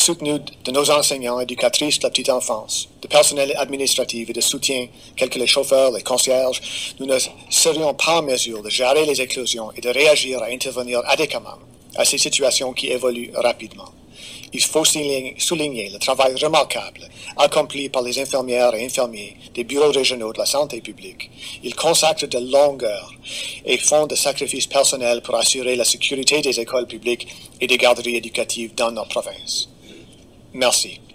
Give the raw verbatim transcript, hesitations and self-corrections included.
soutenu de nos enseignants, éducatrices de la petite enfance, de personnel administratif et de soutien, tels que les chauffeurs, les concierges, nous ne serions pas en mesure de gérer les éclosions et de réagir à intervenir adéquatement à ces situations qui évoluent rapidement. Il faut souligner le travail remarquable accompli par les infirmières et infirmiers des bureaux régionaux de la santé publique. Ils consacrent de longues heures et font des sacrifices personnels pour assurer la sécurité des écoles publiques et des garderies éducatives dans notre province. Merci.